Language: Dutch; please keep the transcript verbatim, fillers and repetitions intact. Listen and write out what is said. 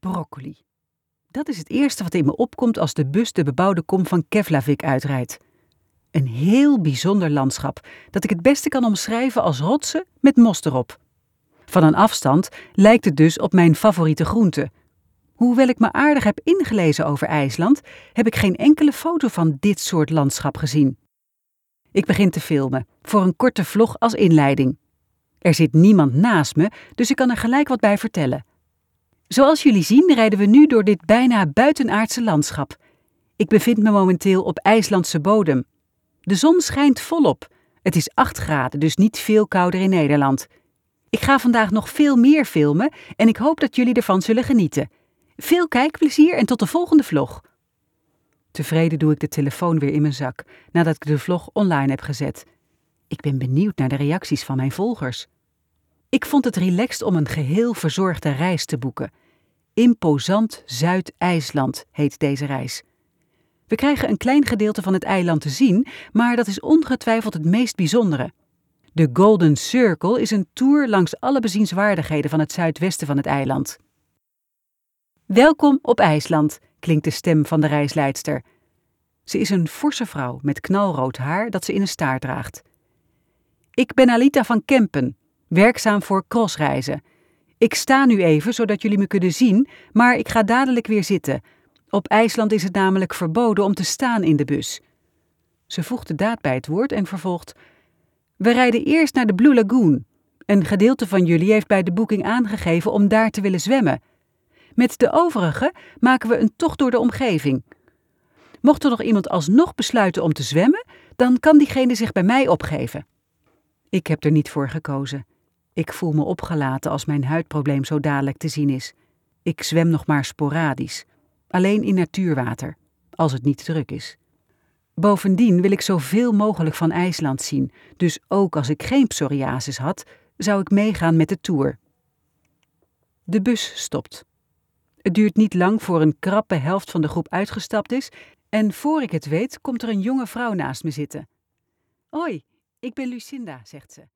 broccoli. Dat is het eerste wat in me opkomt als de bus de bebouwde kom van Keflavik uitrijdt. Een heel bijzonder landschap dat ik het beste kan omschrijven als rotsen met mos erop. Van een afstand lijkt het dus op mijn favoriete groente. Hoewel ik me aardig heb ingelezen over IJsland, heb ik geen enkele foto van dit soort landschap gezien. Ik begin te filmen, voor een korte vlog als inleiding. Er zit niemand naast me, dus ik kan er gelijk wat bij vertellen. Zoals jullie zien rijden we nu door dit bijna buitenaardse landschap. Ik bevind me momenteel op IJslandse bodem. De zon schijnt volop. Het is acht graden, dus niet veel kouder in Nederland. Ik ga vandaag nog veel meer filmen en ik hoop dat jullie ervan zullen genieten. Veel kijkplezier en tot de volgende vlog. Tevreden doe ik de telefoon weer in mijn zak, nadat ik de vlog online heb gezet. Ik ben benieuwd naar de reacties van mijn volgers. Ik vond het relaxed om een geheel verzorgde reis te boeken. Imposant Zuid-IJsland heet deze reis. We krijgen een klein gedeelte van het eiland te zien, maar dat is ongetwijfeld het meest bijzondere. De Golden Circle is een tour langs alle bezienswaardigheden van het zuidwesten van het eiland. Welkom op IJsland, klinkt de stem van de reisleidster. Ze is een forse vrouw met knalrood haar dat ze in een staart draagt. Ik ben Alita van Kempen, werkzaam voor Crossreizen. Ik sta nu even zodat jullie me kunnen zien, maar ik ga dadelijk weer zitten. Op IJsland is het namelijk verboden om te staan in de bus. Ze voegt de daad bij het woord en vervolgt: We rijden eerst naar de Blue Lagoon. Een gedeelte van jullie heeft bij de boeking aangegeven om daar te willen zwemmen. Met de overigen maken we een tocht door de omgeving. Mocht er nog iemand alsnog besluiten om te zwemmen, dan kan diegene zich bij mij opgeven. Ik heb er niet voor gekozen. Ik voel me opgelaten als mijn huidprobleem zo dadelijk te zien is. Ik zwem nog maar sporadisch, alleen in natuurwater, als het niet druk is. Bovendien wil ik zoveel mogelijk van IJsland zien, dus ook als ik geen psoriasis had, zou ik meegaan met de tour. De bus stopt. Het duurt niet lang voor een krappe helft van de groep uitgestapt is en voor ik het weet komt er een jonge vrouw naast me zitten. Hoi, ik ben Lucinda, zegt ze.